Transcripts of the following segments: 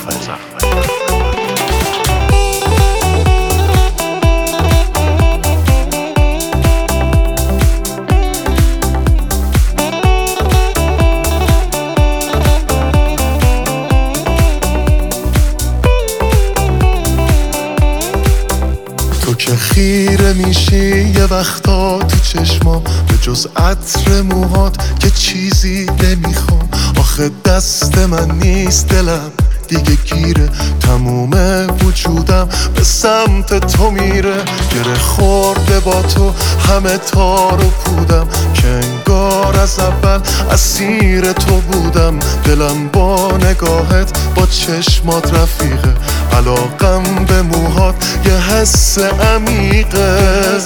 تو که خیره میشی یه وقتا تو چشمام، به جز عطر موهات که چیزی نمیخوام. آخه دست من نیست دلم دیگه گیره، تموم وجودم به سمت تو میره. گره خورده با تو همه تار و پودم، که انگار از اول اسیر تو بودم. دلم با نگاهت با چشمات رفیقه، علاقم به موهات یه حس عمیقه.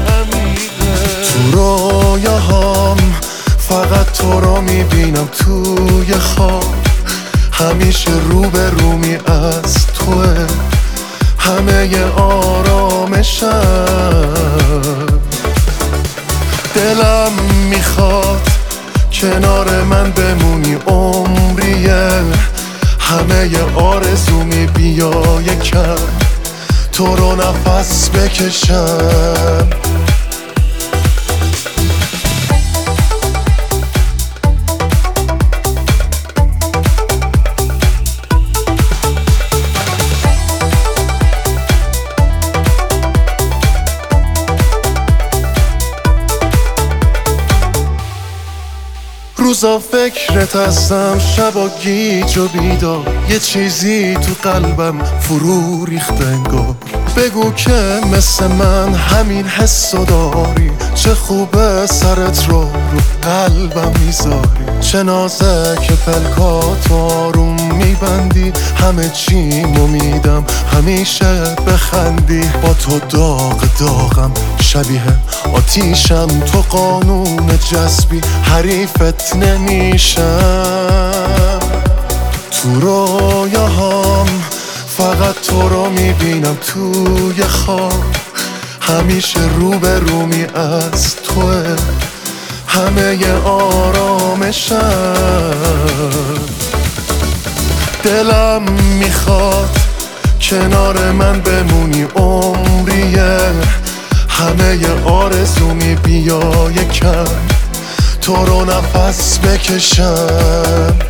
تو رویاهام فقط تو رو میبینم توی خواب، همیشه روبرومی از توه همه ی آرامشم. دلم میخواد کنار من بمونی عمریه، همه ی آرزومی بیا یکم تو رو نفس بکشم. روزا فکرت هستم، شبا گیج و بیدار، یه چیزی تو قلبم فرو ریخت انگار. بگو که مثل من همین حسو داری، چه خوبه سرت رو قلبم میذاری. چه نازک پلکات آروم میبندی، همه چیمو میدم همیشه بخندی. با تو داغ داغم شبیه آتیشم، تو قانون جذبی حریفت نمیشم. تو رویاهام فقط تو رو میبینم توی خواب، همیشه روبرومی از توه همه ی آرامشم. دلم میخواد کنار من بمونی عمریه، همه ی آرزومی بیا یکم تو رو نفس بکشم.